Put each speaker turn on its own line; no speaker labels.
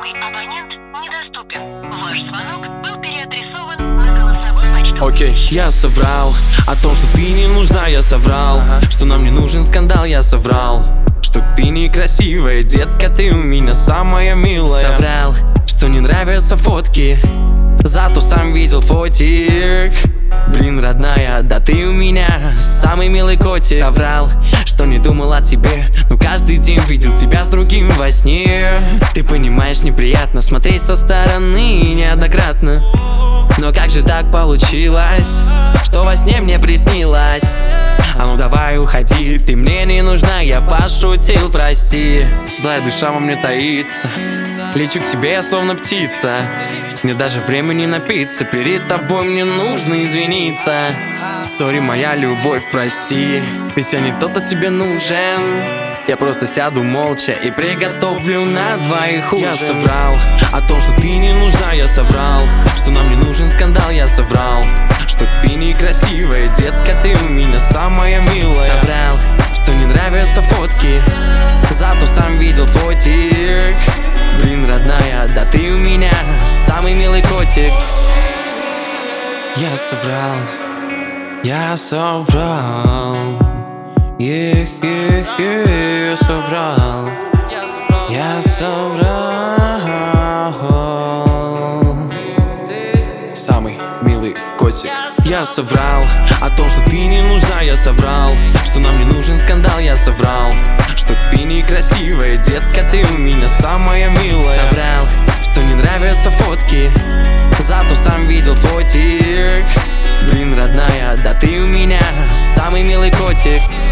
Вызываемый абонент недоступен. Ваш звонок был переадресован на голосовой почтовый.
Окей, я соврал о том, что ты не нужна, я соврал, что нам не нужен скандал, я соврал, что ты некрасивая, детка, ты у меня самая милая. Соврал, что не нравятся фотки, зато сам видел фотик. Блин, родная, да ты у меня самый милый котик. Соврал, что не думал о тебе, но каждый день видел тебя с другим во сне. Ты понимаешь, неприятно смотреть со стороны неоднократно. Но как же так получилось, что во сне мне приснилось? А ну давай уходи, ты мне не нужна, я пошутил, прости. Злая душа во мне таится, лечу к тебе, я словно птица. Мне даже времени напиться, перед тобой мне нужно извиниться. Сори, моя любовь, прости, ведь я не тот, кто тебе нужен. Я просто сяду молча и приготовлю на двоих ужин. Я соврал о том, что ты не нужна, я соврал, что нам не нужен скандал, я соврал, что ты некрасивая, детка, ты у меня самая милая. Соврал, что не нравятся фотки, зато сам видел фотик. Блин, родная, да ты у меня самый милый котик. Я соврал, я соврал, я соврал, я соврал. Самый милый котик. Я соврал о том, что ты не нужна, я соврал, что нам не нужен скандал, я соврал, что ты некрасивая, детка, ты у меня самая милая. Соврал, что не нравятся фотки, зато сам видел фотик. Блин, родная, да ты у меня самый милый котик.